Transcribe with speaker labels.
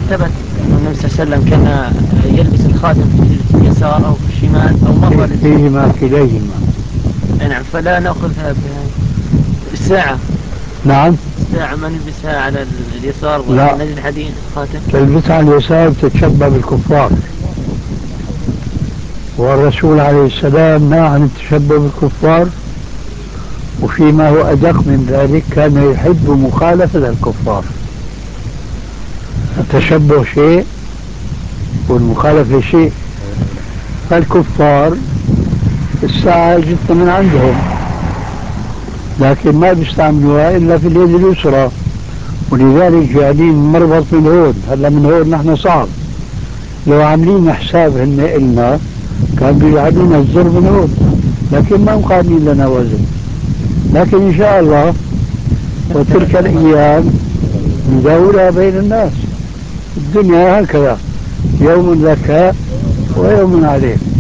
Speaker 1: ثبت أن النبي صلى الله عليه وسلم كان يلبس الخاتم في اليسار أو في الشمال أو مر
Speaker 2: فيهما كليهما.
Speaker 1: نعم، فلا نأخذها بهذه الساعة.
Speaker 2: نعم.
Speaker 1: الساعة ما نلبسها على اليسار
Speaker 2: لا،
Speaker 1: ونجد الحديث الخاتم.
Speaker 2: تلبسها على اليسار تتشبه بالكفار، والرسول عليه السلام نهى عن التشبه بالكفار، وفيما هو أدق من ذلك كان يحب مخالفة الكفار. التشبه شيء والمخالفة شيء. فالكفار الساعة جتنا من عندهم، لكن ما بيستعملوها إلا في اليد اليسرى، ولذلك جايين مربط من هون. هلا من هون نحن صعب، لو عاملين حساب هن إلنا كان بيجعلونا الزر من هون، لكن ما مقابلين لنا وزن. لكن إن شاء الله وتلك الأيام نداولها بين الناس. الدنيا هكذا، يوم لك ويوم عليك.